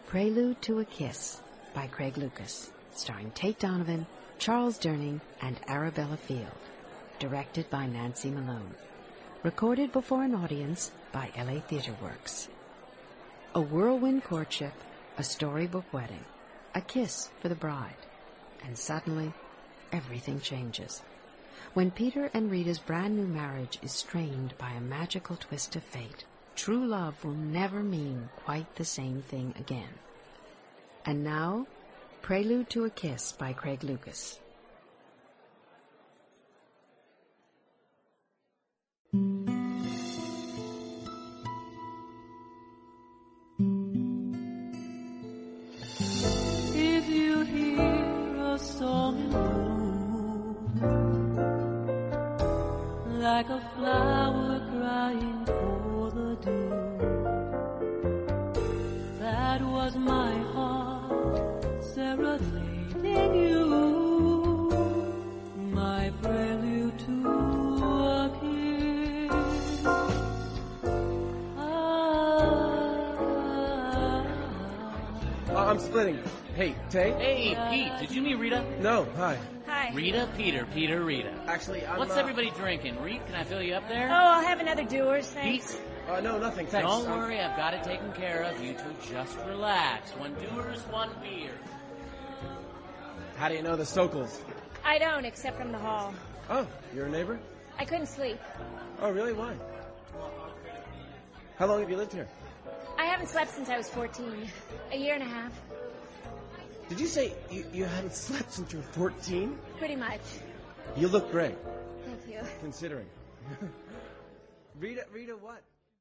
Prelude to a Kiss by Craig Lucas, starring Tate Donovan, Charles Durning, and Arabella Field. Directed by Nancy Malone. Recorded before an audience by LA Theatre Works. A whirlwind courtship, a storybook wedding, a kiss for the bride. And suddenly, everything changes. When Peter and Rita's brand new marriage is strained by a magical twist of fate, true love will never mean quite the same thing again. And now, Prelude to a Kiss by Craig Lucas. If you hear a song in bloom, like a flower crying for the dew, that was my heart serenading you, my prelude to a kiss. I'm splitting. Hey, Tay? Hey, Pete, did you meet Rita? No, hi. Hi. Rita, Peter, Rita. Actually, I'm... What's everybody drinking? Reed, can I fill you up there? Oh, I'll have another Dewar's, thanks. Pete? No, nothing, thanks. Don't worry, I've got it taken care of. You two just relax. One Dewar's, one beer. How do you know the Sokals? I don't, except from the hall. Oh, you're a neighbor? I couldn't sleep. Oh, really? Why? How long have you lived here? I haven't slept since I was 14. A year and a half. Did you say you hadn't slept since you were 14? Pretty much. You look great. Thank you. Considering. Rita, what?